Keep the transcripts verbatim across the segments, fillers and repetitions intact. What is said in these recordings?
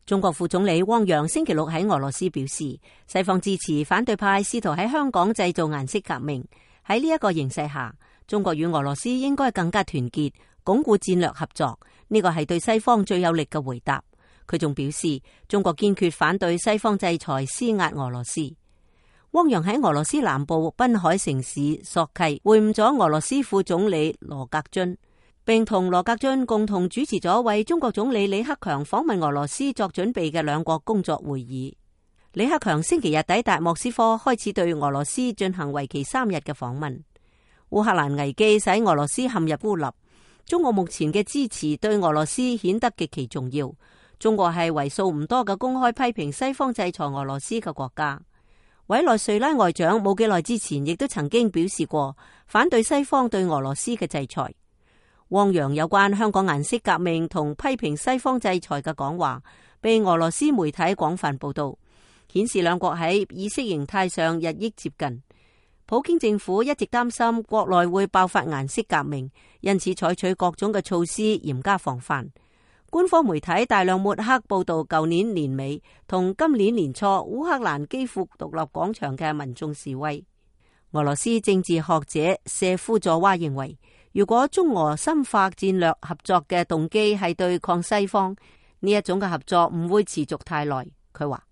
中國副總理汪洋星期六喺俄羅斯表示，西方支持反對派試圖喺香港製造顏色革命。喺呢一個形勢下，中國與俄羅斯應該更加團結，鞏固戰略合作。呢個係對西方最有力嘅回答。佢仲表示，中國堅決反對西方制裁施壓俄羅斯。汪洋喺俄羅斯南部濱海城市索契會晤咗俄羅斯副總理羅格津，並同羅格津共同主持咗為中國總理李克強訪問俄羅斯作準備嘅兩國工作會議。李克強星期日抵達莫斯科，開始對俄羅斯進行為期三日嘅訪問。烏克蘭危機使俄羅斯陷入孤立，中國目前嘅支持對俄羅斯顯得極其重要。中國係為數唔多嘅公開批評西方制裁俄羅斯嘅國家。委內瑞拉外長冇幾耐之前亦都曾經表示過反對西方對俄羅斯嘅制裁。汪洋有關香港顏色革命同批評西方制裁嘅講話，被俄羅斯媒體廣泛報道，顯示兩國喺意識形態上日益接近。普京政府一直擔心國內會爆發顏色革命，因此採取各種嘅措施嚴加防範。官方媒體大量抹黑報道舊年年尾同今年年初烏克蘭基輔獨立廣場嘅民眾示威。俄羅斯政治學者謝夫佐娃認為，如果中俄深化戰略合作嘅動機係對抗西方，呢一種嘅合作唔會持續太耐。佢話，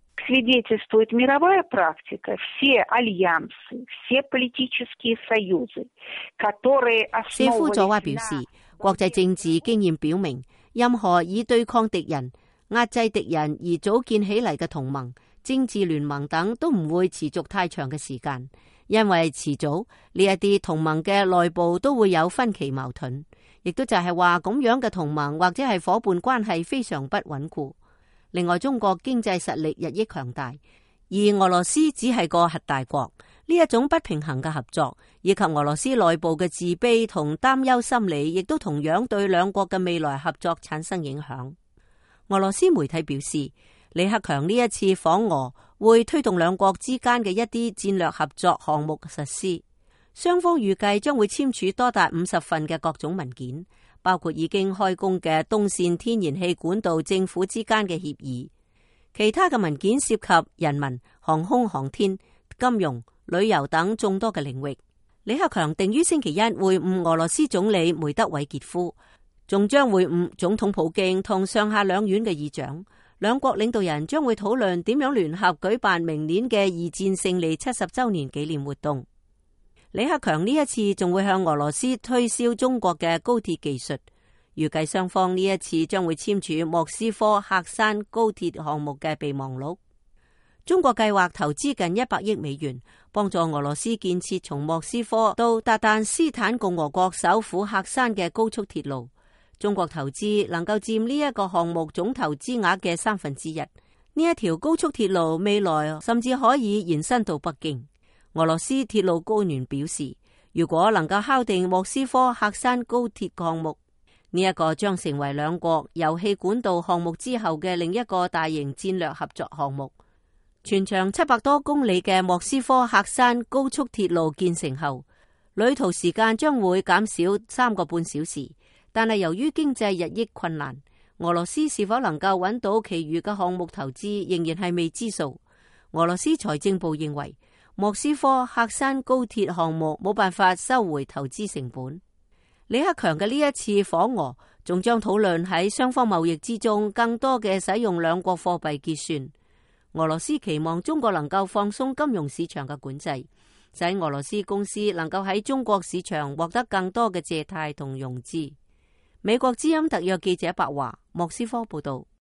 謝夫佐娃表示，國際政治經驗表明，任何以對抗敵人、壓制敵人而組建起嚟嘅同盟、政治聯盟等都唔會持續太長嘅時間，因為遲早呢一啲同盟嘅內部都會有分歧矛盾，亦都就係話咁樣嘅同盟或者係夥伴關係非常不穩固。另外，中國經濟實力日益強大，而俄羅斯只係個核大國，呢一種不平衡嘅合作，以及俄羅斯內部嘅自卑同擔憂心理，亦都同樣對兩國嘅未來合作產生影響。俄羅斯媒體表示，李克強呢一次訪俄會推動兩國之間嘅一啲戰略合作項目實施，雙方預計將會簽署多達五十份嘅各種文件，包括已經開工嘅東線天然氣管道政府之間嘅協議。其他嘅文件涉及人民、航空航天、金融、旅遊等眾多嘅領域。李克強定於星期一會晤俄羅斯總理梅德韋傑夫，仲將會晤總統普京同上下兩院嘅議長。兩國領導人將會討論點樣聯合舉辦明年嘅二戰勝利七十周年紀念活動。李克強呢一次仲會向俄羅斯推銷中國嘅高鐵技術，預計雙方呢一次將會簽署莫斯科喀山高鐵項目嘅備忘錄。中國計劃投資近一百億美元，幫助俄羅斯建設從莫斯科到達旦斯坦共和國首府喀山嘅高速鐵路。中國投資能夠佔呢一個項目總投資額嘅三分之一。呢一條高速鐵路未來甚至可以延伸到北京。俄羅斯鐵路官員表示，如果能夠敲定莫斯科喀山高鐵項目，呢一個將成為兩國油氣管道項目之後嘅另一個大型戰略合作項目。全長七百多公里嘅莫斯科喀山高速鐵路建成後，旅途時間將會減少三個半小時。但係由於經濟日益困難，俄羅斯是否能夠揾到其餘嘅項目投資仍然係未知數。俄羅斯財政部認為莫斯科喀山高鐵項目冇辦法收回投資成本。李克強嘅呢一次訪俄，仲將討論喺雙方貿易之中更多嘅使用兩國貨幣結算。俄羅斯期望中國能夠放鬆金融市場嘅管制，使俄羅斯公司能夠喺中國市場獲得更多嘅借貸同融資。美國之音特約記者白華，莫斯科報道。